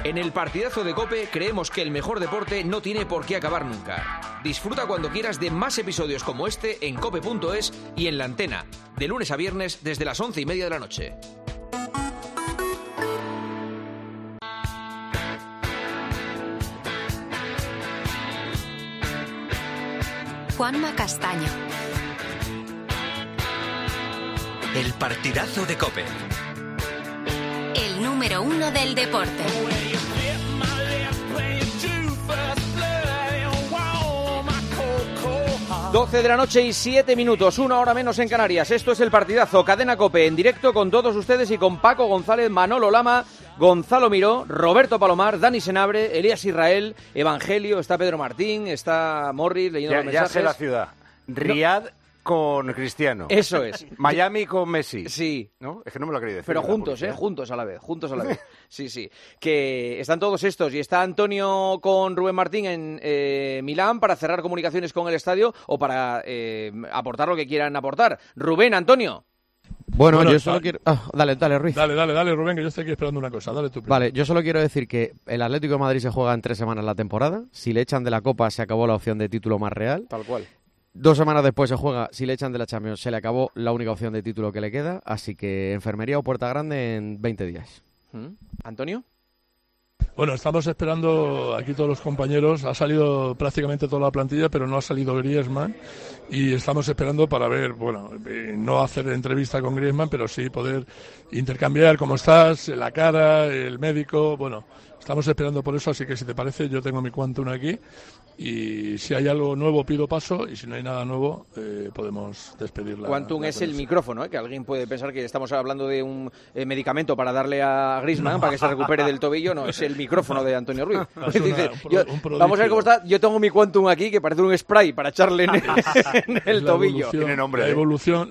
En el partidazo de COPE creemos que el mejor deporte no tiene por qué acabar nunca. Disfruta cuando quieras de más episodios como este en cope.es y en La Antena, de lunes a viernes desde las 11:30 de la noche. Juanma Castaño. El partidazo de COPE. El número 1 del deporte. 12 de la noche y 7 minutos, 1 hora menos en Canarias. Esto es el partidazo, Cadena COPE, en directo con todos ustedes y con Paco González, Manolo Lama, Gonzalo Miró, Roberto Palomar, Dani Senabre, Elías Israel, Evangelio, está Pedro Martín, está Morris leyendo los mensajes. Ya sé la ciudad. Riad con Cristiano. Eso es. Miami con Messi. Sí. ¿No? Es que no me lo quería decir. Pero juntos, juntos a la vez, Sí, sí. Que están todos estos y está Antonio con Rubén Martín en Milán para cerrar comunicaciones con el estadio o para aportar lo que quieran aportar. Rubén, Antonio. Bueno, yo solo quiero... Dale, Ruiz. Dale, Rubén, que yo estoy aquí esperando una cosa. Dale tú primero. Vale, yo solo quiero decir que el Atlético de Madrid se juega en 3 semanas la temporada. Si le echan de la Copa, se acabó la opción de título más real. Tal cual. 2 semanas después se juega, si le echan de la Champions, se le acabó la única opción de título que le queda. Así que enfermería o puerta grande en 20 días. ¿Antonio? Bueno, estamos esperando aquí todos los compañeros. Ha salido prácticamente toda la plantilla, pero no ha salido Griezmann. Y estamos esperando para ver, bueno, no hacer entrevista con Griezmann, pero sí poder intercambiar cómo estás, la cara, el médico. Bueno, estamos esperando por eso, así que si te parece, yo tengo mi Quantum aquí. Y si hay algo nuevo, pido paso. Y si no hay nada nuevo, podemos despedirla. Quantum es el micrófono, que alguien puede pensar que estamos hablando de un medicamento para darle a Griezmann para que se recupere del tobillo. No, es el micrófono de Antonio Ruiz. Vamos a ver cómo está. Yo tengo mi Quantum aquí, que parece un spray para echarle en el tobillo. Tiene nombre. La evolución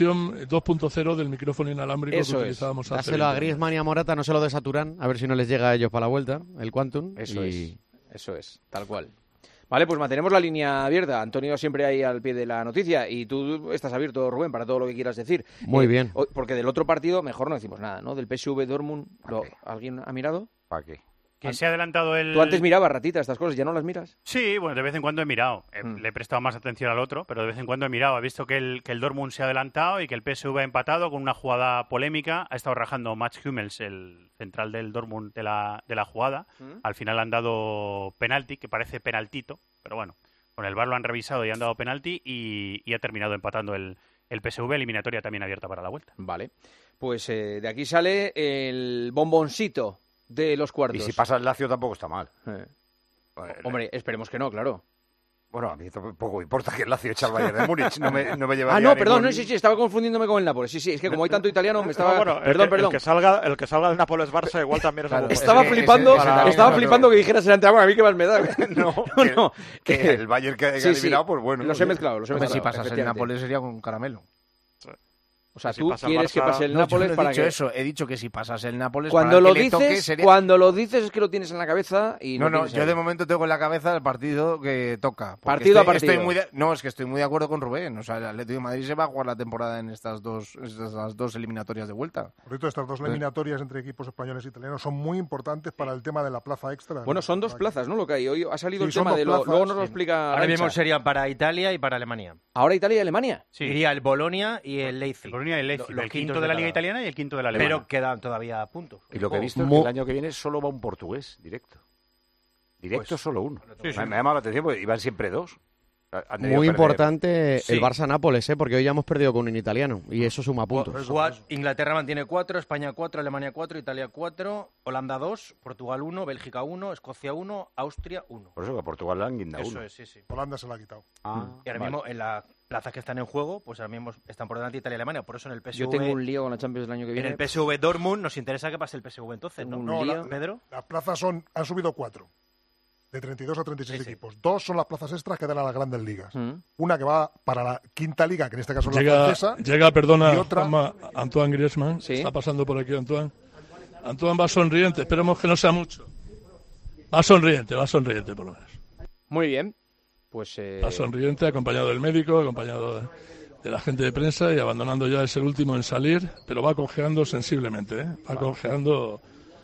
2.0 del micrófono inalámbrico eso que utilizábamos hace. Dáselo a Griezmann y a Morata, no se lo desaturan, a ver si no les llega a ellos para la vuelta, el Quantum. Eso es, tal cual. Vale, pues mantenemos la línea abierta. Antonio siempre ahí al pie de la noticia y tú estás abierto, Rubén, para todo lo que quieras decir. Muy bien. Porque del otro partido mejor no decimos nada, ¿no? Del PSV Dortmund, ¿alguien ha mirado? ¿Para qué? Que se ha adelantado el... Tú antes mirabas, ratita, estas cosas, ¿ya no las miras? Sí, bueno, de vez en cuando he mirado. Le he prestado más atención al otro, pero de vez en cuando he mirado. He visto que el Dortmund se ha adelantado y que el PSV ha empatado con una jugada polémica. Ha estado rajando Mats Hummels, el central del Dortmund de la jugada. Al final han dado penalti, que parece penaltito, pero bueno, con el VAR lo han revisado y han dado penalti y ha terminado empatando el PSV, eliminatoria también abierta para la vuelta. Vale, pues de aquí sale el bomboncito de los cuartos. Y si pasa el Lazio tampoco está mal. Hombre, esperemos que no, claro. Bueno, a mí tampoco importa que el Lazio eche al Bayern de Múnich. No me llevaría Ah, no, perdón, sí, estaba confundiéndome con el Nápoles. Sí, es que como hay tanto italiano me estaba... Bueno, perdón. El que salga del Nápoles-Barça igual también es algo. Estaba flipando que dijeras el Antiguo, a mí qué más me da. No, que el Bayern que ha eliminado, pues bueno. Los he mezclado. Si pasas el Nápoles sería con caramelo. O sea, tú quieres que pase el Nápoles para que... He dicho que si pasas el Nápoles cuando lo dices, cuando lo dices es que lo tienes en la cabeza y no, yo de momento tengo en la cabeza el partido que toca. Partido a partido. Es que estoy muy de acuerdo con Rubén. O sea, el Atlético de Madrid se va a jugar la temporada en estas dos eliminatorias de vuelta. Por cierto, estas dos eliminatorias entre equipos españoles e italianos son muy importantes para el tema de la plaza extra. Bueno, son 2 plazas, ¿no? Lo que hay hoy ha salido el tema de luego nos lo explica. Ahora mismo serían para Italia y para Alemania. ¿Ahora Italia y Alemania? Sí. Iría el Bolonia y el Leipzig. El quinto de la Liga Italiana y el quinto de la Alemania. Pero quedan todavía puntos. Y lo que he visto es que el año que viene solo va un portugués directo. Pues, solo uno. Me ha llamado la atención porque iban siempre 2. Muy importante el Barça-Nápoles, porque hoy ya hemos perdido con un italiano y eso suma puntos. Inglaterra mantiene 4, España 4, Alemania 4, Italia 4, Holanda 2, Portugal 1, Bélgica 1, Escocia 1, Austria 1. Por eso que a Portugal le han guindado 1. Eso es, sí. Holanda se la ha quitado. Y ahora mismo en las plazas que están en juego, pues ahora mismo están por delante Italia y Alemania. Por eso en el PSV... Yo tengo un lío con la Champions del año que viene. En el PSV Dortmund nos interesa que pase el PSV entonces, ¿no? Pedro. Las plazas han subido 4. De 32 a 36 equipos. 2 son las plazas extras que dan a las grandes ligas. Una que va para la quinta liga, que en este caso es la francesa. Perdona, y otra... Antoine Griezmann. ¿Sí? Está pasando por aquí Antoine. Antoine va sonriente, esperemos que no sea mucho. Va sonriente por lo menos. Muy bien. Pues va sonriente, acompañado del médico, acompañado de la gente de prensa y abandonando ya es el último en salir, pero va cojeando sensiblemente, Va cojeando...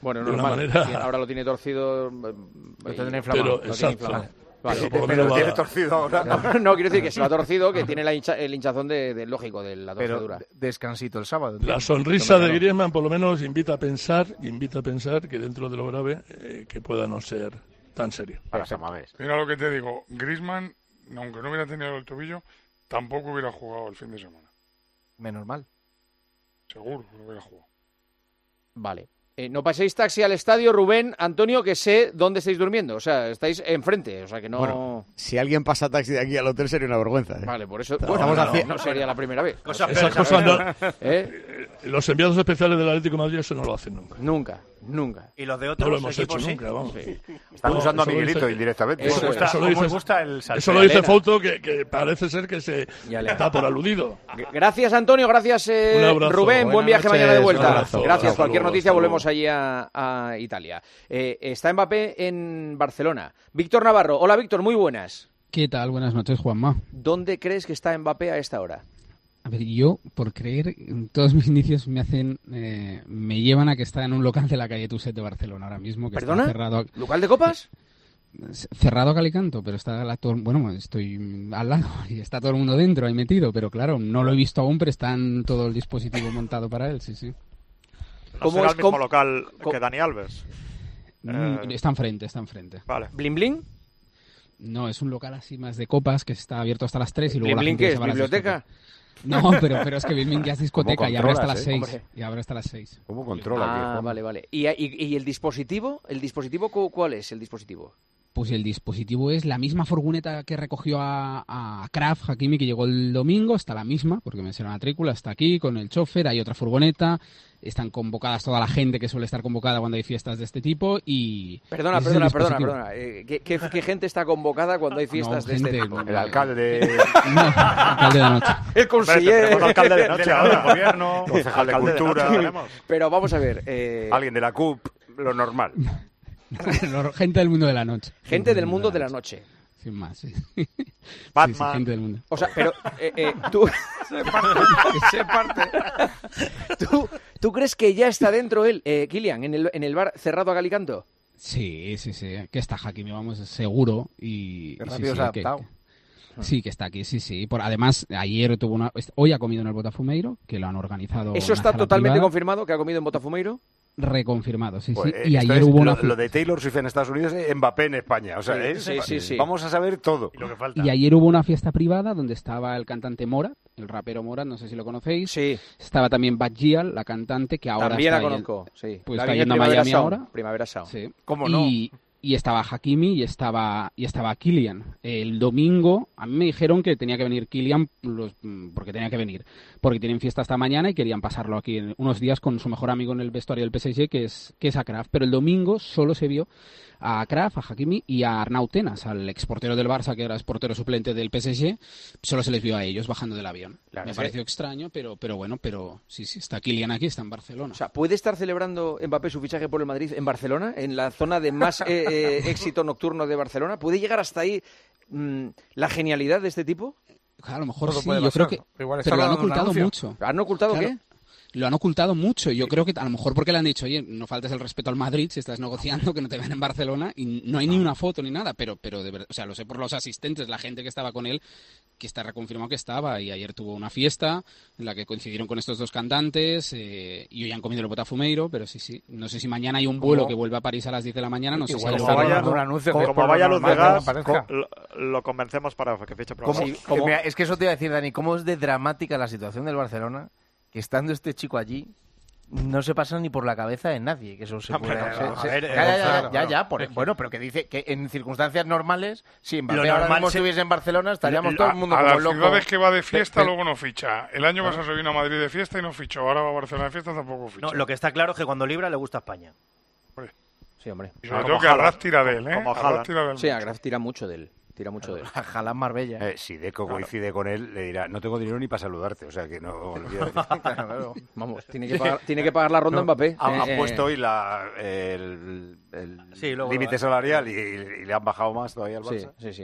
Bueno, de una normal. manera... Ahora lo tiene torcido. Pero, exacto. Vale. Pero lo tiene torcido ahora. No, quiero decir que se lo ha torcido, que tiene el hinchazón de lógico de la torcedura. Pero descansito el sábado. La sonrisa de Griezmann por lo menos invita a pensar que dentro de lo grave que pueda no ser tan serio. Mira lo que te digo, Griezmann, aunque no hubiera tenido el tobillo, tampoco hubiera jugado el fin de semana. Menos mal. Seguro que no hubiera jugado. Vale. No paséis taxi al estadio, Rubén, Antonio, que sé dónde estáis durmiendo. O sea, estáis enfrente, o sea que no... Bueno, si alguien pasa taxi de aquí al hotel sería una vergüenza. Vale, por eso... No sería la primera vez. Esas cosas los enviados especiales del Atlético de Madrid eso no lo hacen nunca. Nunca. Y los de otros no lo hemos equipos hecho sí. nunca, vamos. Sí. Están usando a Miguelito indirectamente. Eso lo dice Fouto, que parece ser que se está por aludido. Gracias, Antonio. Gracias, Rubén. Buen viaje mañana de vuelta. Gracias. Cualquier noticia volvemos allí a Italia. Está Mbappé en Barcelona. Víctor Navarro. Hola, Víctor. Muy buenas. ¿Qué tal? Buenas noches, Juanma. ¿Dónde crees que está Mbappé a esta hora? A ver, yo, por creer, todos mis indicios me llevan a que está en un local de la calle Tuset de Barcelona ahora mismo. Que ¿Perdona? Está cerrado ¿Local de copas? Cerrado a calicanto, pero está estoy al lado y está todo el mundo dentro ahí metido, pero claro, no lo he visto aún, pero está en todo el dispositivo montado para él, sí. ¿No será el mismo local que Dani Alves? Está enfrente. Vale. ¿Bling Bling? No, es un local así más de copas que está abierto hasta las 3 y luego ¿Bling la Bling qué gente es? se va a las ¿Biblioteca? No, pero es que Bling Bling ya es discoteca y abre hasta las 6. Hombre. Y abre hasta las 6. ¿Cómo controla? Vale. ¿Y el dispositivo? ¿El dispositivo cuál es el dispositivo? Pues el dispositivo es la misma furgoneta que recogió a Kraf, Hakimi, que llegó el domingo, está la misma, porque me sé la matrícula, está aquí con el chofer, hay otra furgoneta, están convocadas toda la gente que suele estar convocada cuando hay fiestas de este tipo y... Perdona. ¿Qué gente está convocada cuando hay fiestas de este tipo? El alcalde... No, el alcalde de la noche. El conseller... Tenemos alcalde de noche ahora, gobierno, concejal de cultura... Pero vamos a ver... Alguien de la CUP, lo normal. Gente del mundo de la noche. Gente del mundo de la noche. Sin más, sí. Batman. Sí, gente del mundo. O sea, pero tú... Se parte. ¿Tú crees que ya está dentro él, Kylian, en el bar cerrado a Galicanto? Sí. Que está Hakimi, vamos, seguro. Y rápido se ha adaptado. Sí, que está aquí, sí. Además, hoy ha comido en el Botafumeiro, que lo han organizado. ¿Eso está totalmente confirmado, que ha comido en Botafumeiro? Reconfirmado, sí. Pues, Y ayer hubo lo de Taylor Swift en Estados Unidos, Mbappé en España. O sea, sí. Vamos a saber todo. Y lo que falta. Y ayer hubo una fiesta privada donde estaba el cantante Mora, el rapero Mora, no sé si lo conocéis. Sí. Estaba también Badgial, la cantante, que ahora también está la conozco, sí. Pues la está yendo a Miami ahora. Primavera Sound. Sí. ¿Cómo no? Y estaba Hakimi y estaba Kylian. El domingo a mí me dijeron que tenía que venir Kylian porque tenía que venir. Porque tienen fiesta esta mañana y querían pasarlo aquí unos días con su mejor amigo en el vestuario del PSG, que es Akraf. Pero el domingo solo se vio a Akraf, a Hakimi y a Arnau Tenas, al exportero del Barça, que era exportero suplente del PSG. Solo se les vio a ellos bajando del avión. Claro, me pareció extraño, pero bueno, sí, está Kylian aquí, está en Barcelona. O sea, ¿puede estar celebrando Mbappé su fichaje por el Madrid en Barcelona, en la zona de más éxito nocturno de Barcelona? ¿Puede llegar hasta ahí la genialidad de este tipo? A lo mejor sí, yo creo que... Pero lo han ocultado mucho. ¿Han ocultado qué? Lo han ocultado mucho. Yo creo que a lo mejor porque le han dicho, oye, no faltes el respeto al Madrid si estás negociando, que no te vean en Barcelona, y no hay ni una foto ni nada, pero de verdad, o sea, lo sé por los asistentes, la gente que estaba con él, que está reconfirmado que estaba, y ayer tuvo una fiesta en la que coincidieron con estos dos cantantes, y hoy han comido el Botafumeiro, pero sí. No sé si mañana hay un vuelo que vuelve a París a las 10 de la mañana, no sé si... Como vaya Luz de Gas, lo convencemos para que fiche por Mira, es que eso te iba a decir, Dani, cómo es de dramática la situación del Barcelona, que estando este chico allí, no se pasa ni por la cabeza de nadie que eso se puede hacer. Bueno, pero que dice que en circunstancias normales, si Mbappé ahora mismo estuviese en Barcelona, estaríamos todo el mundo como locos. A las ciudades que va de fiesta luego no ficha. El año pasado se vino a Madrid de fiesta y no fichó. Ahora va a Barcelona de fiesta, tampoco ficha. No, lo que está claro es que cuando libra le gusta España. Sí, hombre. Y sobre todo que Arras tira de él, Sí, Arras tira mucho de él. Jalán Marbella. Si Deco coincide con él, le dirá, no tengo dinero ni para saludarte. O sea, que no... claro. Vamos, tiene que pagar la ronda Mbappé. Han puesto hoy el límite salarial y le han bajado más todavía al Barça. Sí.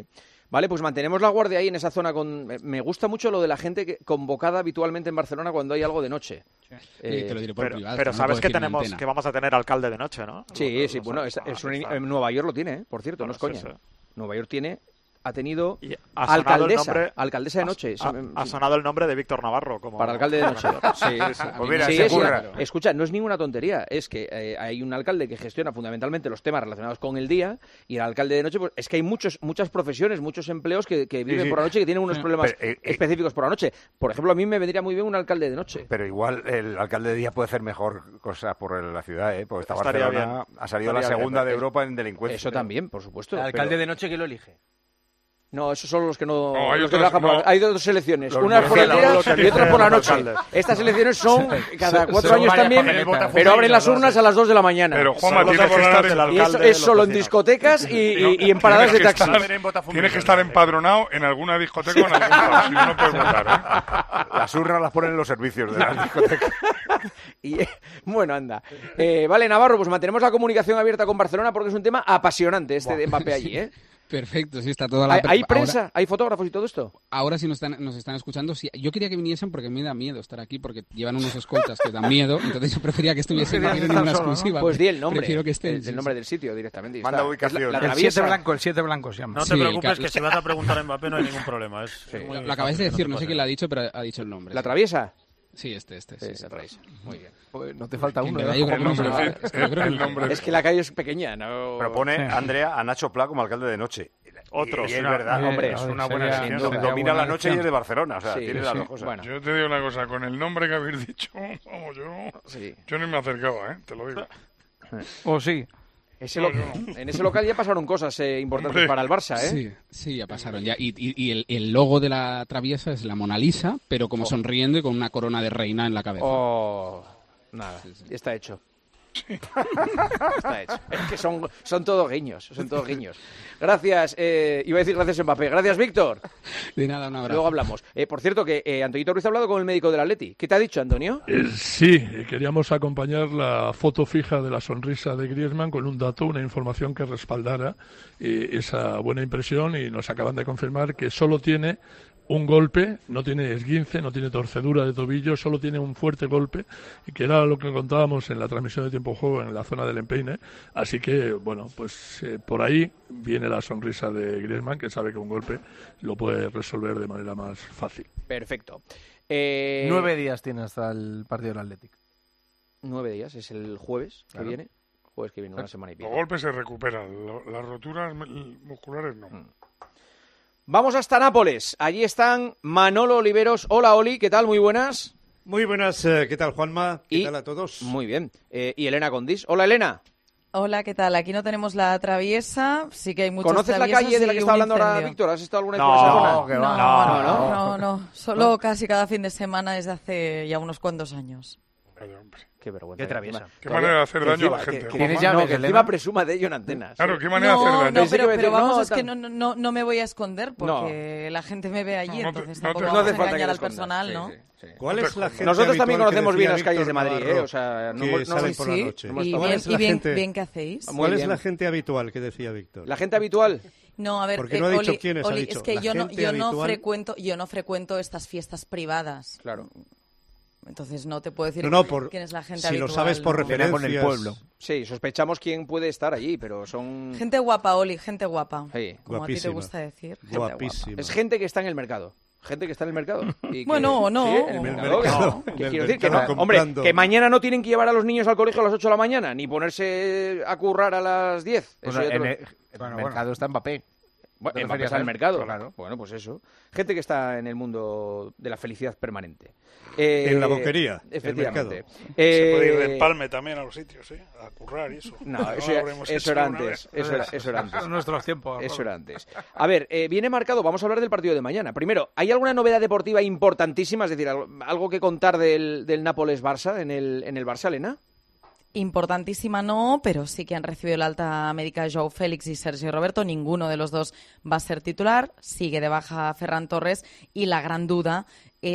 Vale, pues mantenemos la guardia ahí en esa zona. Me gusta mucho lo de la gente convocada habitualmente en Barcelona cuando hay algo de noche. Te lo diré por privado, pero sabes que que vamos a tener alcalde de noche, ¿no? Sí, bueno, en Nueva York lo tiene, por cierto, no es coña. Nueva York ha tenido alcaldesa de noche. Ha sonado el nombre de Víctor Navarro como para alcalde de noche. Escucha, no es ninguna tontería. Es que hay un alcalde que gestiona fundamentalmente los temas relacionados con el día, y el alcalde de noche, pues es que hay muchas profesiones, muchos empleos que viven por la noche y que tienen unos problemas específicos por la noche. Por ejemplo, a mí me vendría muy bien un alcalde de noche. Pero igual el alcalde de día puede hacer mejor cosas por la ciudad, porque esta Barcelona ha salido la segunda de Europa en delincuencia. Eso también, por supuesto. ¿El alcalde de noche quién lo elige? No, esos son los que no. Hay dos selecciones, unas por el día y otras por la noche. Estas elecciones son cada 4 años también, pero abren las urnas a las 2 de la mañana. Pero Juanma, tienes que estar y eso es solo en discotecas y en paradas de taxi. Tienes que estar empadronado en alguna discoteca o en algún bar, si no puedes votar. Las urnas las ponen en los servicios de las discotecas. Bueno, anda. Vale, Navarro, pues mantenemos la comunicación abierta con Barcelona porque es un tema apasionante de Mbappé allí, ¿eh? Perfecto, sí, está toda la... ¿Hay prensa? ¿Hay fotógrafos y todo esto? Ahora sí nos están escuchando. Sí, yo quería que viniesen porque me da miedo estar aquí, porque llevan unos escoltas que dan miedo, entonces yo prefería que estuviesen aquí en una exclusiva. Pues di el nombre. Prefiero que estén. El nombre del sitio directamente. Manda ubicación. El 7 blanco se llama. No te preocupes, que si vas a preguntar a Mbappé no hay ningún problema. Lo acabáis de decir, no sé quién lo ha dicho, pero ha dicho el nombre. ¿La traviesa? Sí, este. Sí, la traviesa. Muy bien. Pues no te falta uno. Es que la calle es pequeña, ¿no? Propone Andrea a Nacho Pla como alcalde de noche. Otro. Y es verdad, hombre, es una buena decisión. Domina la noche y es de Barcelona, o sea, tiene las dos cosas. Bueno. Yo te digo una cosa, con el nombre que habéis dicho, vamos, yo ni me acercaba, te lo digo. ¿O sí? En ese local ya pasaron cosas importantes para el Barça, ¿eh? Sí, ya pasaron. Ya. Y el logo de la traviesa es la Mona Lisa, pero como sonriendo y con una corona de reina en la cabeza. Nada, está hecho. Está hecho. Es que son todos guiños, Gracias, iba a decir gracias Mbappé. Gracias, Víctor. De nada, un abrazo. Luego hablamos. Por cierto, que Antonito Ruiz ha hablado con el médico del Atleti. ¿Qué te ha dicho, Antonio? Sí, queríamos acompañar la foto fija de la sonrisa de Griezmann con un dato, una información que respaldara esa buena impresión, y nos acaban de confirmar que solo tiene un golpe, no tiene esguince, no tiene torcedura de tobillo, solo tiene un fuerte golpe, y que era lo que contábamos en la transmisión de Tiempo Juego en la zona del empeine. Así que, bueno, pues por ahí viene la sonrisa de Griezmann, que sabe que un golpe lo puede resolver de manera más fácil. Perfecto. 9 días tiene hasta el partido del Athletic. 9 días, es el jueves que viene. Jueves que viene, una semana y pico. Los golpes se recuperan, las roturas musculares no. Vamos hasta Nápoles. Allí están Manolo Oliveros. Hola, Oli, ¿qué tal? Muy buenas. Muy buenas, ¿qué tal, Juanma? ¿Qué tal a todos? Muy bien. Y Elena Condis. Hola, Elena. Hola, ¿qué tal? Aquí no tenemos la traviesa, sí que hay muchas ¿Conoces la calle de la que está hablando ahora Víctor? ¿Has estado alguna vez por esa zona? No. Solo casi cada fin de semana desde hace ya unos cuantos años. Qué vergüenza. Qué traviesa. Qué manera de hacer daño a la gente. Que encima presuma de ello en antenas. Claro, qué manera de hacer daño. No, pero vamos, es que no me voy a esconder porque la gente me ve allí, entonces tampoco vamos a engañar al personal, ¿no? ¿Cuál es la gente Nosotros también conocemos bien las calles de Víctor Madrid, o sea, que salen por la noche? Y bien que hacéis. ¿Cuál es la gente habitual que decía Víctor? ¿La gente habitual? No, a ver, porque no ha dicho quiénes, Oli, ha dicho. Es que yo no frecuento estas fiestas privadas. Claro. Entonces no te puedo decir quién es la gente habitual. Si lo sabes por referencias. Con el pueblo. Sí, sospechamos quién puede estar allí, pero son... Gente guapa, Oli, gente guapa. Sí. Como guapísima. A ti te gusta decir. Guapísima. Es gente que está en el mercado. Gente que está en el mercado. Y bueno, no. Sí, en el mercado. Quiero decir que no. Hombre, que mañana no tienen que llevar a los niños al colegio a las 8 de la mañana, ni ponerse a currar a las 10. Bueno, el mercado está Mbappé. Bueno, Mbappé está en el mercado. Claro. Bueno, pues eso. Gente que está en el mundo de la felicidad permanente. En la boquería, efectivamente. El mercado. Se puede ir de empalme también a los sitios, a currar y eso. No, eso era antes. Eso era antes. Nuestros tiempos. Eso era antes. A ver, viene marcado, vamos a hablar del partido de mañana. Primero, ¿hay alguna novedad deportiva importantísima? Es decir, algo que contar del Nápoles-Barça en el Barça, Elena? Importantísima no, pero sí que han recibido la alta médica Joao Félix y Sergio Roberto. Ninguno de los dos va a ser titular. Sigue de baja Ferran Torres y la gran duda es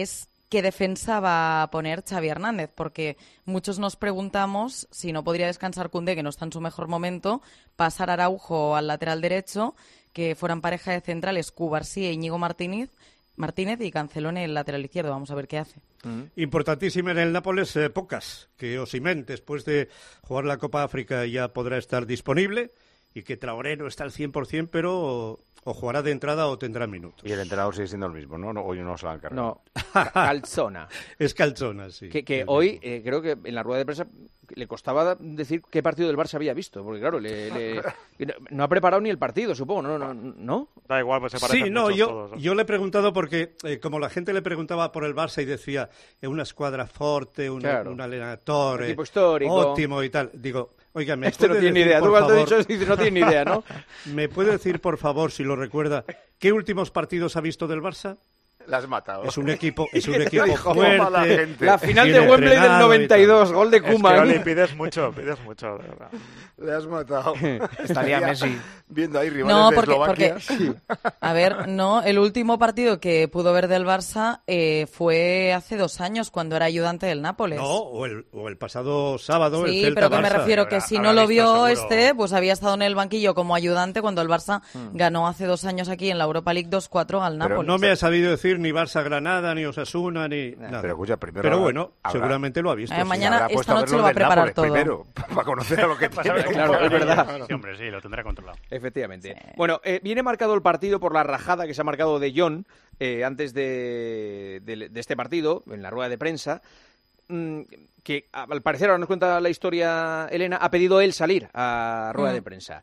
qué defensa va a poner Xavi Hernández, porque muchos nos preguntamos si no podría descansar Koundé, que no está en su mejor momento, pasar Araujo al lateral derecho, que fueran pareja de centrales Cubarsí e Íñigo Martínez y Cancelo en el lateral izquierdo. Vamos a ver qué hace. Importantísima en el Nápoles, pocas, que Osimhen, después de jugar la Copa África, ya podrá estar disponible, y que Traoré no está al 100%, pero o jugará de entrada o tendrá minutos. Y el entrenador sigue siendo el mismo, ¿no? Hoy no se lo han cargado. No, Calzona. Es Calzona, sí. Que hoy, creo que en la rueda de prensa le costaba decir qué partido del Barça había visto, porque claro, no ha preparado ni el partido, supongo, ¿no? Da igual, pues se parecen sí, no, muchos yo, todos, ¿no? yo le he preguntado porque, como la gente le preguntaba por el Barça y decía, una escuadra fuerte, un allenatore, equipo histórico, óptimo y tal, digo, oiga, ¿me este no tiene ni idea, tú cuando has dicho dices, no tiene ni idea, ¿no? ¿Me puede decir, por favor, si lo recuerda, qué últimos partidos ha visto del Barça? La has matado. Es un equipo fuerte. La final de Wembley del 92, gol de Koeman. Es que pides mucho, de verdad. Le has matado. Estaría Messi viendo ahí rivales de Eslovaquia. Sí. A ver, no, el último partido que pudo ver del Barça fue hace 2 años, cuando era ayudante del Nápoles. No, o el pasado sábado, sí, el Celta pero que me Barça. refiero que si no lo vio pues había estado en el banquillo como ayudante cuando el Barça ganó hace 2 años aquí en la Europa League 2-4 al Nápoles. Pero no me ha sabido decir ni Barça-Granada, ni Osasuna, ni nada. Pero escucha, primero pero bueno, seguramente lo ha visto. Mañana, esta noche lo va a preparar todo. Primero, para conocer a lo que tiene. Claro, es verdad. Sí, hombre, sí, lo tendrá controlado. Efectivamente. Sí. Bueno, viene marcado el partido por la rajada que se ha marcado de Jong antes de este partido, en la rueda de prensa, que al parecer, ahora nos cuenta la historia Elena, ha pedido él salir a rueda de prensa.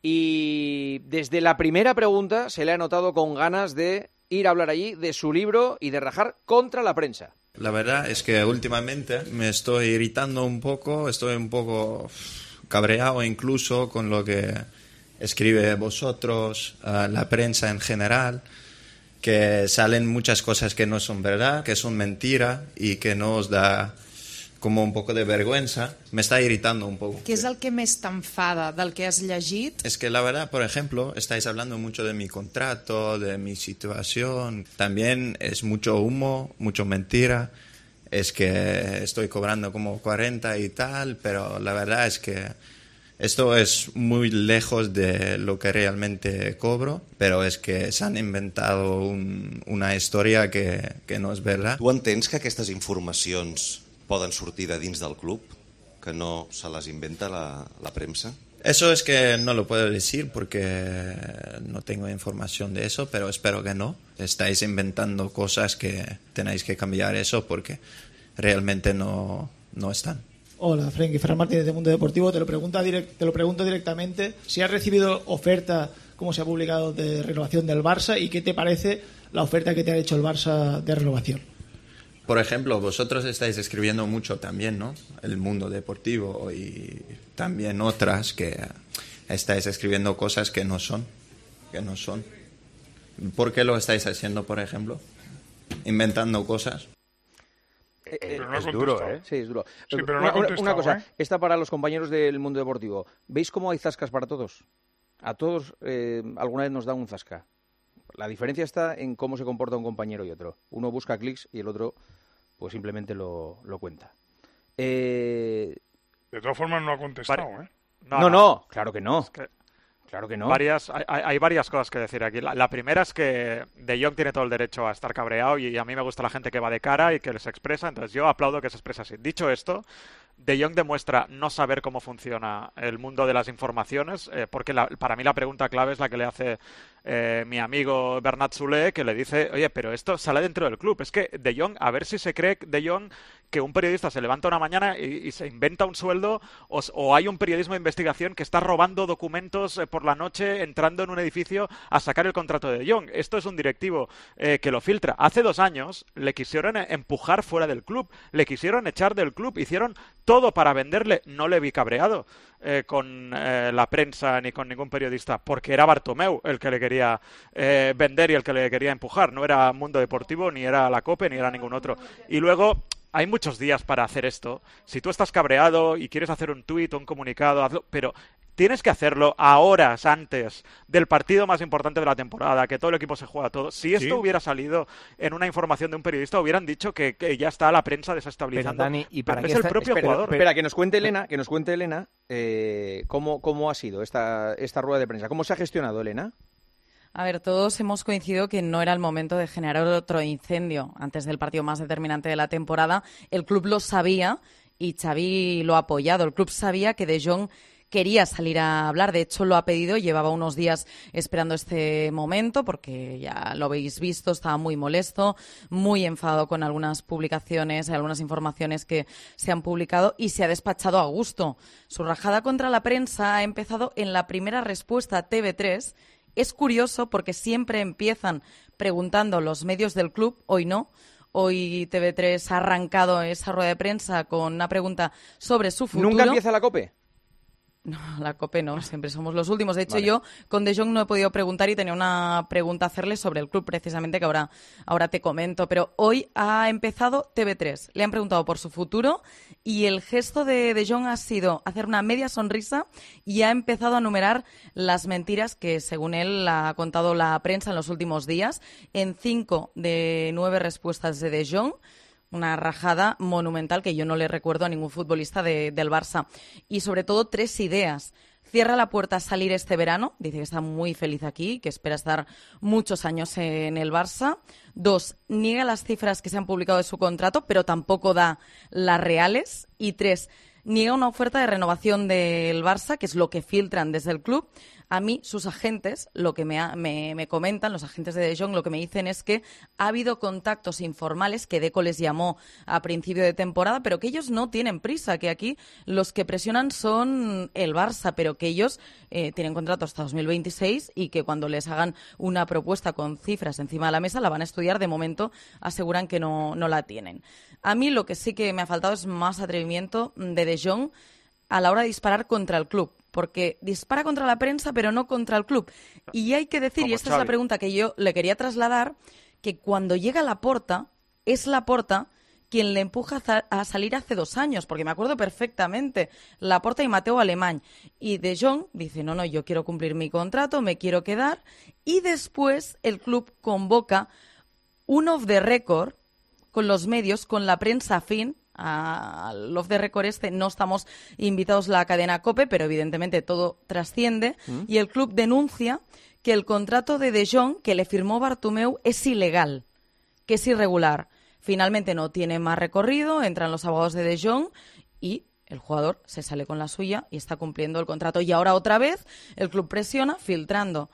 Y desde la primera pregunta se le ha notado con ganas de ir a hablar allí de su libro y de rajar contra la prensa. La verdad es que últimamente me estoy irritando un poco, estoy un poco cabreado incluso con lo que escribe vosotros, la prensa en general, que salen muchas cosas que no son verdad, que son mentira y que no os da como un poco de vergüenza. Me está irritando un poco. Què és el que més t'enfada del que has llegit? Es que la verdad, por ejemplo, estáis hablando mucho de mi contrato, de mi situación. También es mucho humo, mucho mentira. Es que estoy cobrando como 40 y tal, pero la verdad es que esto es muy lejos de lo que realmente cobro, pero es que se han inventado una historia que no es verdad. Tu entens que aquestes informacions poden sortir de dins del club, que no se les inventa la premsa? Eso es que no lo puedo decir porque no tengo información de eso, pero espero que no. Estáis inventando cosas que tenéis que cambiar eso porque realmente no están. Hola, Frenkie, Ferran Martínez de Mundo Deportivo. Te lo pregunto directamente. Si has recibido oferta, como se ha publicado, de renovación del Barça, y qué te parece la oferta que te ha hecho el Barça de renovación. Por ejemplo, vosotros estáis escribiendo mucho también, ¿no? El Mundo Deportivo y también otras que estáis escribiendo cosas que no son. ¿Por qué lo estáis haciendo, por ejemplo? Inventando cosas. Es duro, ¿eh? Sí, es duro. Sí, pero no ha contestado, una cosa, esta para los compañeros del Mundo Deportivo. ¿Veis cómo hay zascas para todos? A todos alguna vez nos da un zasca. La diferencia está en cómo se comporta un compañero y otro. Uno busca clics y el otro pues simplemente lo cuenta. De todas formas no ha contestado, ¿eh? No, claro que no. Claro que no. Hay varias cosas que decir aquí. La primera es que De Jong tiene todo el derecho a estar cabreado y a mí me gusta la gente que va de cara y que se expresa, entonces yo aplaudo que se expresa así. Dicho esto, De Jong demuestra no saber cómo funciona el mundo de las informaciones, porque para mí la pregunta clave es la que le hace mi amigo Bernat Soler, que le dice, oye, pero esto sale dentro del club. Es que De Jong, a ver si se cree De Jong que un periodista se levanta una mañana y se inventa un sueldo o hay un periodismo de investigación que está robando documentos por la noche, entrando en un edificio a sacar el contrato de Jong. Esto es un directivo que lo filtra. Hace 2 años le quisieron empujar fuera del club, le quisieron echar del club, hicieron todo para venderle. No le vi cabreado con la prensa ni con ningún periodista, porque era Bartomeu el que le quería vender y el que le quería empujar. No era Mundo Deportivo, ni era la COPE, ni era ningún otro. Y luego hay muchos días para hacer esto. Si tú estás cabreado y quieres hacer un tuit o un comunicado, hazlo, pero tienes que hacerlo a horas antes del partido más importante de la temporada, que todo el equipo se juega todo. Si esto hubiera salido en una información de un periodista, hubieran dicho que ya está la prensa desestabilizando. Pero, Dani, ¿y para es qué el propio jugador. Espera, que nos cuente Elena, cómo ha sido esta rueda de prensa. ¿Cómo se ha gestionado, Elena? A ver, todos hemos coincidido que no era el momento de generar otro incendio antes del partido más determinante de la temporada. El club lo sabía y Xavi lo ha apoyado. El club sabía que De Jong quería salir a hablar, de hecho lo ha pedido, llevaba unos días esperando este momento porque ya lo habéis visto, estaba muy molesto, muy enfadado con algunas publicaciones, algunas informaciones que se han publicado y se ha despachado a gusto. Su rajada contra la prensa ha empezado en la primera respuesta a TV3. Es curioso porque siempre empiezan preguntando los medios del club, hoy no. Hoy TV3 ha arrancado esa rueda de prensa con una pregunta sobre su futuro. ¿Nunca empieza la COPE? No, la COPE no, siempre somos los últimos. De hecho, yo con De Jong no he podido preguntar y tenía una pregunta a hacerle sobre el club precisamente que ahora te comento. Pero hoy ha empezado TV3. Le han preguntado por su futuro y el gesto de De Jong ha sido hacer una media sonrisa y ha empezado a enumerar las mentiras que, según él, ha contado la prensa en los últimos días. En 5 de 9 respuestas de De Jong, una rajada monumental que yo no le recuerdo a ningún futbolista del Barça. Y sobre todo 3 ideas. Cierra la puerta a salir este verano. Dice que está muy feliz aquí, que espera estar muchos años en el Barça. 2, niega las cifras que se han publicado de su contrato, pero tampoco da las reales. Y 3, niega una oferta de renovación del Barça, que es lo que filtran desde el club. A mí, sus agentes, lo que me comentan, los agentes de De Jong, lo que me dicen es que ha habido contactos informales que Deco les llamó a principio de temporada, pero que ellos no tienen prisa, que aquí los que presionan son el Barça, pero que ellos tienen contrato hasta 2026 y que cuando les hagan una propuesta con cifras encima de la mesa la van a estudiar. De momento aseguran que no la tienen. A mí lo que sí que me ha faltado es más atrevimiento de Jong a la hora de disparar contra el club. Porque dispara contra la prensa, pero no contra el club. Y hay que decir, y esta es la pregunta que yo le quería trasladar, que cuando llega Laporta, es Laporta quien le empuja a salir hace 2 años, porque me acuerdo perfectamente, Laporta y Mateo Alemany. Y De Jong dice, no, yo quiero cumplir mi contrato, me quiero quedar. Y después el club convoca un off the record con los medios, con la prensa afín. Al off the record no estamos invitados la cadena COPE, pero evidentemente todo trasciende y el club denuncia que el contrato de De Jong que le firmó Bartomeu es ilegal, que es irregular. Finalmente no tiene más recorrido, entran los abogados de Jong y el jugador se sale con la suya y está cumpliendo el contrato. Y ahora otra vez el club presiona filtrando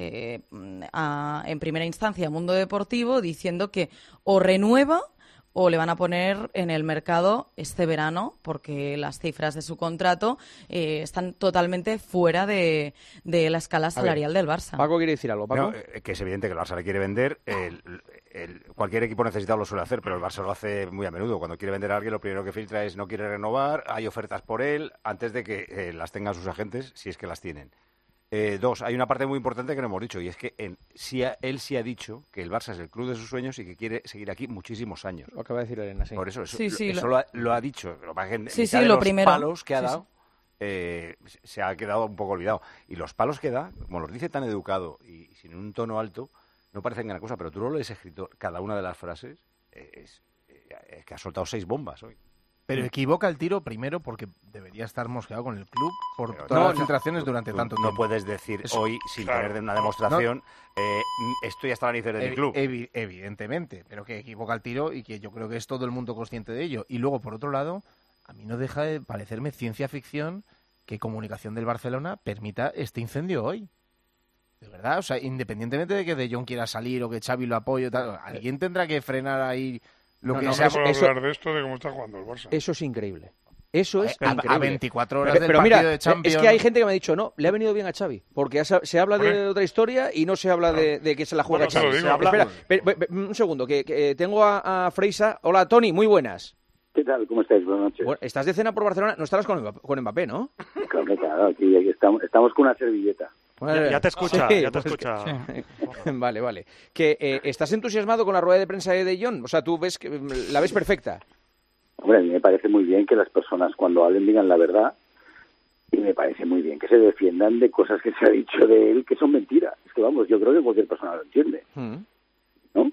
en primera instancia a Mundo Deportivo diciendo que o renueva o le van a poner en el mercado este verano porque las cifras de su contrato están totalmente fuera de la escala salarial del Barça. Paco quiere decir algo, Paco. No, que es evidente que el Barça le quiere vender. Cualquier equipo necesitado lo suele hacer, pero el Barça lo hace muy a menudo. Cuando quiere vender a alguien, lo primero que filtra es no quiere renovar, hay ofertas por él, antes de que las tengan sus agentes, si es que las tienen. 2, hay una parte muy importante que no hemos dicho, y es que él sí ha dicho que el Barça es el club de sus sueños y que quiere seguir aquí muchísimos años. Lo acaba de decir Elena, sí. Por eso, lo ha dicho. Lo primero. Palos que ha dado se ha quedado un poco olvidado. Y los palos que da, como los dice tan educado y sin un tono alto, no parecen gran cosa, pero tú lo lees escrito cada una de las frases, es que ha soltado 6 bombas hoy. Pero equivoca el tiro primero porque debería estar mosqueado con el club por todas las filtraciones durante tanto tiempo. No puedes decir hoy, sin tener una demostración, estoy hasta la narices de mi club. Evidentemente, pero que equivoca el tiro y que yo creo que es todo el mundo consciente de ello. Y luego, por otro lado, a mí no deja de parecerme ciencia ficción que Comunicación del Barcelona permita este incendio hoy. De verdad, o sea, independientemente de que De Jong quiera salir o que Xavi lo apoye, alguien tendrá que frenar ahí. No puedo hablar de esto, de cómo está jugando el Barça. Eso es increíble. Eso es increíble. A 24 horas del pero partido mira, de Champions. Es que hay gente que me ha dicho, no, le ha venido bien a Xavi, porque se habla de otra historia y no se habla de que se la juega Xavi. Espera, un segundo, que tengo a Freisa. Hola, Tony, muy buenas. ¿Qué tal? ¿Cómo estáis? Buenas noches. Bueno, estás de cena por Barcelona, no estarás con Mbappé, ¿no? Claro, aquí estamos con una servilleta. Ya te escucha, sí, ya te escucha. Vale. Que ¿estás entusiasmado con la rueda de prensa de Jong? O sea, tú la ves perfecta. Hombre, a mí me parece muy bien que las personas cuando hablen digan la verdad Y me parece muy bien que se defiendan de cosas que se ha dicho de él que son mentiras. Es que vamos, yo creo que cualquier persona lo entiende. ¿No?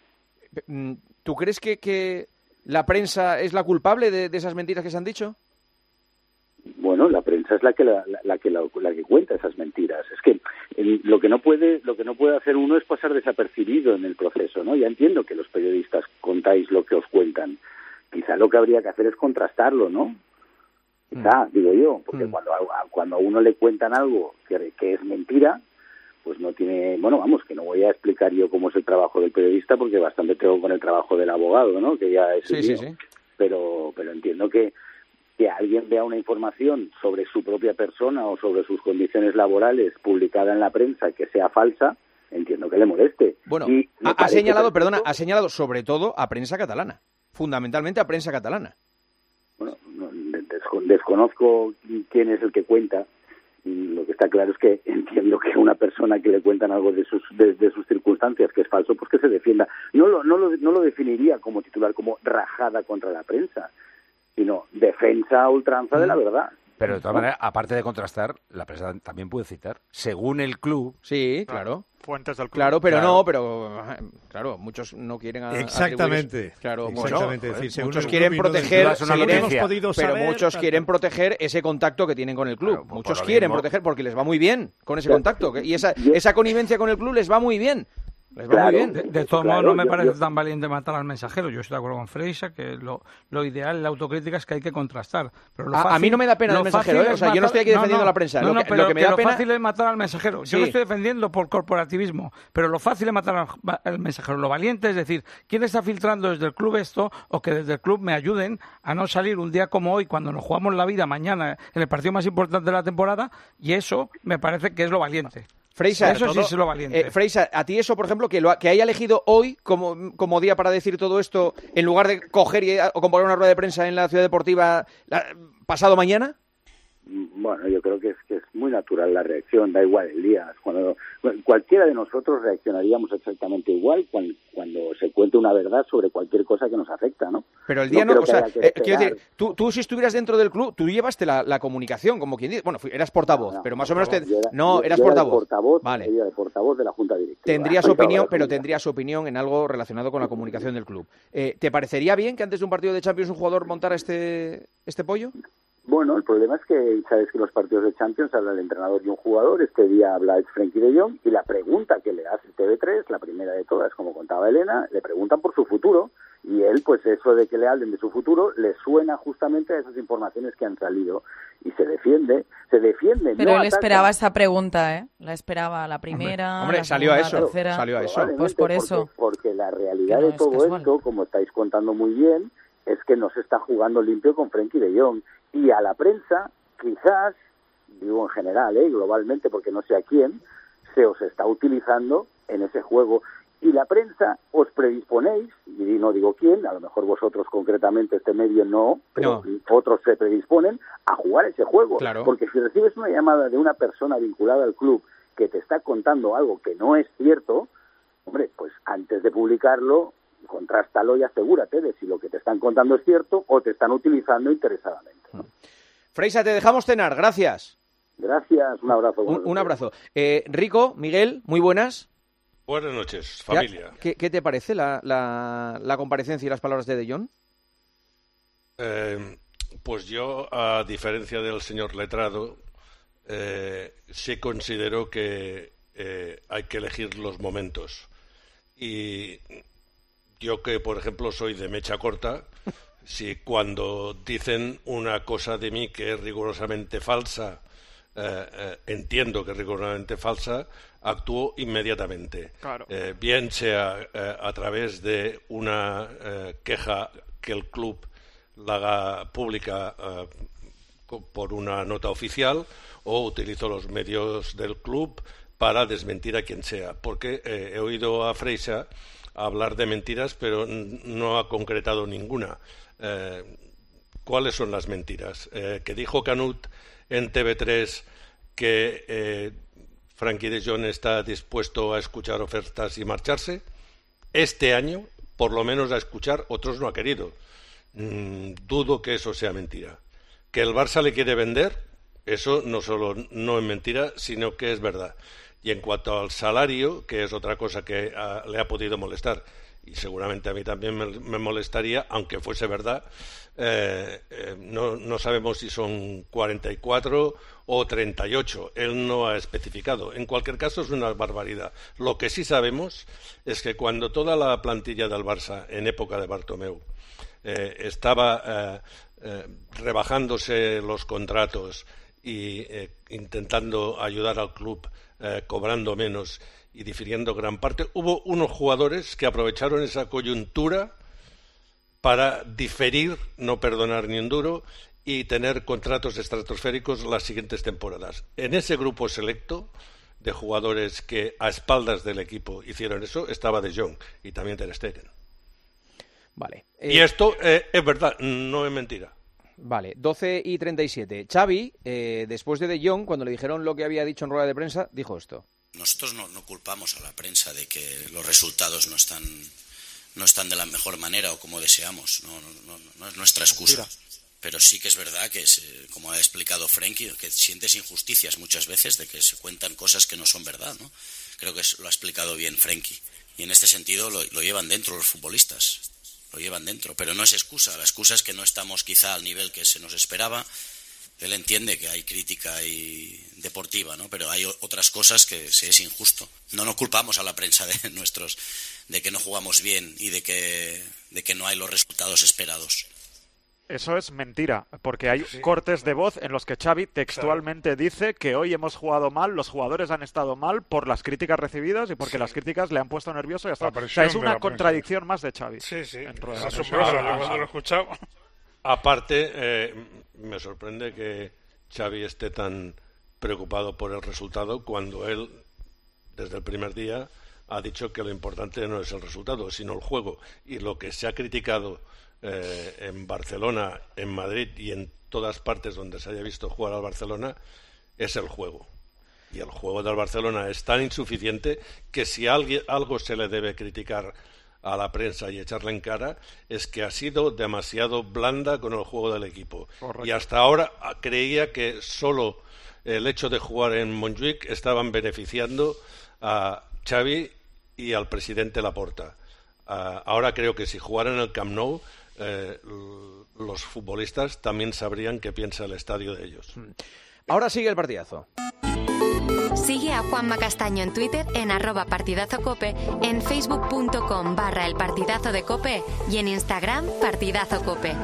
¿Tú crees que la prensa es la culpable de esas mentiras que se han dicho? Bueno, la prensa es la que cuenta esas mentiras. Es que lo que no puede hacer uno es pasar desapercibido en el proceso, ¿no? Ya entiendo que los periodistas contáis lo que os cuentan. Quizá lo que habría que hacer es contrastarlo, ¿no? Quizá, digo yo, porque cuando a uno le cuentan algo que es mentira, pues no tiene... Bueno, vamos, que no voy a explicar yo cómo es el trabajo del periodista, porque bastante tengo con el trabajo del abogado, ¿no? Que ya es sí. Pero entiendo que alguien vea una información sobre su propia persona o sobre sus condiciones laborales publicada en la prensa que sea falsa, entiendo que le moleste. Bueno, ha señalado sobre todo a prensa catalana, fundamentalmente a prensa catalana. Bueno, desconozco quién es el que cuenta. Lo que está claro es que entiendo que una persona que le cuentan algo de sus circunstancias que es falso, pues que se defienda. No lo definiría como titular, como rajada contra la prensa, sino defensa a ultranza de la verdad. Pero de todas maneras, aparte de contrastar, la prensa también puede citar, según el club. Sí, claro. Fuentes del club. Claro, claro, muchos no quieren exactamente. Claro, exactamente. Bueno, decir, muchos quieren proteger, pero muchos quieren proteger ese contacto que tienen con el club. Claro, muchos quieren proteger porque les va muy bien con ese contacto y esa connivencia con el club les va muy bien. Muy bien. De todos modos, no me parece tan valiente matar al mensajero. Yo estoy de acuerdo con Freixa que lo ideal, la autocrítica es que hay que contrastar. Pero a mí no me da pena el mensajero, o sea, yo no estoy aquí defendiendo a la prensa. Lo que me da pena... fácil es matar al mensajero. Yo lo estoy defendiendo por corporativismo, pero lo fácil es matar al mensajero. Lo valiente es decir, ¿quién está filtrando desde el club esto? O que desde el club me ayuden a no salir un día como hoy, cuando nos jugamos la vida mañana en el partido más importante de la temporada, y eso me parece que es lo valiente. Freisa, eso sí es lo valiente. Freisa, a ti eso, por ejemplo, que haya elegido hoy como día para decir todo esto, en lugar de coger o convocar una rueda de prensa en la Ciudad Deportiva pasado mañana. Bueno, yo creo que es muy natural la reacción, da igual el día. Cuando cualquiera de nosotros reaccionaríamos exactamente igual cuando se cuente una verdad sobre cualquier cosa que nos afecta, ¿no? Pero el día no, o sea, quiero decir, tú si estuvieras dentro del club, tú llevaste la comunicación, como quien dice, bueno, eras portavoz, pero más o menos eras portavoz. Vale. Era el portavoz de la Junta Directiva. Tendrías opinión en algo relacionado con la comunicación del club. ¿Te parecería bien que antes de un partido de Champions un jugador montara este pollo? Bueno, el problema es que sabes que en los partidos de Champions habla el entrenador y un jugador. Este día habla Frenkie de Jong y la pregunta que le hace TV3, la primera de todas, como contaba Elena, le preguntan por su futuro y él, pues eso de que le hablen de su futuro, le suena justamente a esas informaciones que han salido y se defiende. Pero él esperaba esa pregunta, ¿eh? La esperaba la primera, la salió segunda, la tercera. Salió a eso. Pues por eso. Porque la realidad de todo esto, como estáis contando muy bien, es que no se está jugando limpio con Frenkie de Jong. Y a la prensa, quizás, digo en general, globalmente, porque no sé a quién, se os está utilizando en ese juego. Y la prensa os predisponéis, y no digo quién, a lo mejor vosotros concretamente, este medio no, pero otros se predisponen a jugar ese juego. Claro. Porque si recibes una llamada de una persona vinculada al club que te está contando algo que no es cierto, hombre, pues antes de publicarlo, contrástalo y asegúrate de si lo que te están contando es cierto o te están utilizando interesadamente. Freisa, te dejamos cenar, gracias. Gracias, un abrazo. Un abrazo. Rico, Miguel, muy buenas. Buenas noches, familia. ¿Qué te parece la comparecencia y las palabras de Jong? Pues yo, a diferencia del señor letrado, sí considero que hay que elegir los momentos. Y yo que, por ejemplo, soy de mecha corta, si cuando dicen una cosa de mí que es rigurosamente falsa, entiendo que es rigurosamente falsa, actúo inmediatamente. Claro. Bien sea a través de una queja que el club la haga pública por una nota oficial, o utilizo los medios del club para desmentir a quien sea. Porque he oído a Freixa hablar de mentiras, pero no ha concretado ninguna. ¿Cuáles son las mentiras? Que dijo Canut en TV3 que Frenkie de Jong está dispuesto a escuchar ofertas y marcharse. Este año, por lo menos a escuchar, otros no ha querido. Dudo que eso sea mentira. Que el Barça le quiere vender, Eso no solo no es mentira, sino que es verdad. Y en cuanto al salario, que es otra cosa que le ha podido molestar, y seguramente a mí también me molestaría, aunque fuese verdad, no sabemos si son 44 o 38. Él no ha especificado. En cualquier caso, es una barbaridad. Lo que sí sabemos es que cuando toda la plantilla del Barça, en época de Bartomeu, estaba rebajándose los contratos y intentando ayudar al club cobrando menos y difiriendo gran parte, hubo unos jugadores que aprovecharon esa coyuntura para diferir, no perdonar ni un duro, y tener contratos estratosféricos las siguientes temporadas. En ese grupo selecto de jugadores que a espaldas del equipo hicieron eso estaba De Jong y también Ter Stegen. Vale. Y esto es verdad, no es mentira. Vale, 12:37. Xavi, después de Jong, cuando le dijeron lo que había dicho en rueda de prensa, dijo esto. Nosotros no culpamos a la prensa de que los resultados no están de la mejor manera o como deseamos. No es nuestra excusa. Pero sí que es verdad que, como ha explicado Frenkie, que sientes injusticias muchas veces de que se cuentan cosas que no son verdad, ¿no? Creo que lo ha explicado bien Frenkie. Y en este sentido lo llevan dentro los futbolistas. Lo llevan dentro, pero no es excusa. La excusa es que no estamos quizá al nivel que se nos esperaba. Él entiende que hay crítica deportiva, ¿no? Pero hay otras cosas que se es injusto. No culpamos a la prensa de que no jugamos bien y de que no hay los resultados esperados. Eso es mentira, porque hay cortes de voz en los que Xavi textualmente dice que hoy hemos jugado mal, los jugadores han estado mal por las críticas recibidas y porque las críticas le han puesto nervioso y hasta... O sea, es una contradicción más de Xavi. Sí. Cuando lo he escuchado. Aparte, me sorprende que Xavi esté tan preocupado por el resultado cuando él, desde el primer día, ha dicho que lo importante no es el resultado, sino el juego. Y lo que se ha criticado en Barcelona, en Madrid y en todas partes donde se haya visto jugar al Barcelona es el juego. Y el juego del Barcelona es tan insuficiente que si algo se le debe criticar a la prensa y echarle en cara es que ha sido demasiado blanda con el juego del equipo. Correcto. Y hasta ahora creía que solo el hecho de jugar en Montjuic estaban beneficiando a Xavi y al presidente Laporta. Ahora creo que si jugaran en el Camp Nou los futbolistas también sabrían qué piensa el estadio de ellos. Ahora sigue el partidazo. Sigue a Juanma Castaño en Twitter en @partidazocope, en facebook.com/elpartidazo de Cope y en Instagram partidazocope.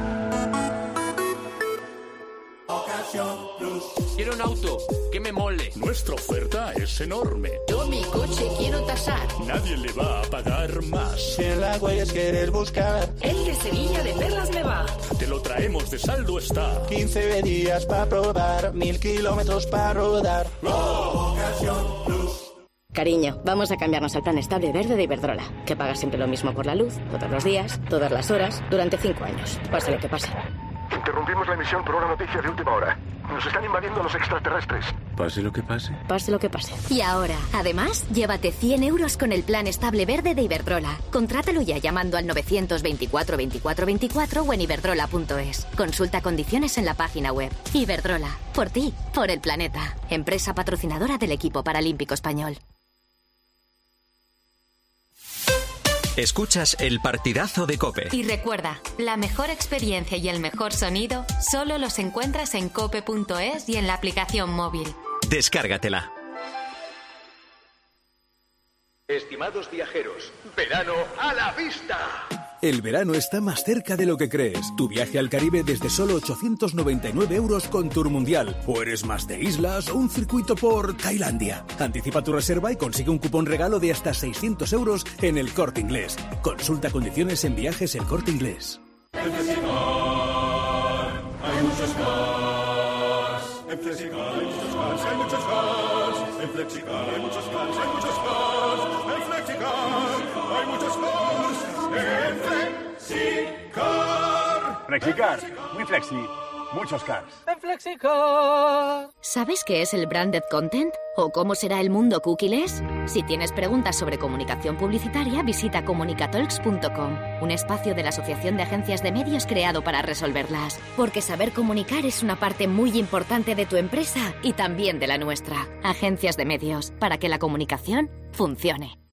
Quiero un auto que me mole. Nuestra oferta es enorme. Yo mi coche quiero tasar. Nadie le va a pagar más. Si en las huellas quieres buscar, el de Sevilla de Perlas me va. Te lo traemos de saldo está. 15 días para probar, 1000 kilómetros para rodar. Ocasión Plus. Cariño, vamos a cambiarnos al plan estable verde de Iberdrola, que paga siempre lo mismo por la luz, todos los días, todas las horas, durante 5 años, pase lo que pase. Interrumpimos la emisión por una noticia de última hora. Nos están invadiendo los extraterrestres. Pase lo que pase. Pase lo que pase. Y ahora, además, llévate 100 euros con el plan estable verde de Iberdrola. Contrátalo ya llamando al 924 24 24 o en iberdrola.es. Consulta condiciones en la página web. Iberdrola. Por ti, por el planeta. Empresa patrocinadora del equipo paralímpico español. Escuchas el partidazo de COPE. Y recuerda, la mejor experiencia y el mejor sonido solo los encuentras en cope.es y en la aplicación móvil. Descárgatela. Estimados viajeros, verano a la vista. El verano está más cerca de lo que crees. Tu viaje al Caribe desde solo 899 euros con Tour Mundial. O eres más de islas o un circuito por Tailandia. Anticipa tu reserva y consigue un cupón regalo de hasta 600 euros en El Corte Inglés. Consulta condiciones en Viajes El Corte Inglés. En Flexicar hay muchos cars. En Flexicar hay muchos cars, hay muchos cars. En Flexicar hay muchos cars, hay muchos cars. En Flexicar hay muchos cars. En Flexicar. Flexicar, muy flexi. muchos cars. En FlexiCar. ¿Sabes qué es el branded content? ¿O cómo será el mundo cookieless? Si tienes preguntas sobre comunicación publicitaria, visita comunicatalks.com, un espacio de la Asociación de Agencias de Medios creado para resolverlas. Porque saber comunicar es una parte muy importante de tu empresa y también de la nuestra. Agencias de Medios, para que la comunicación funcione.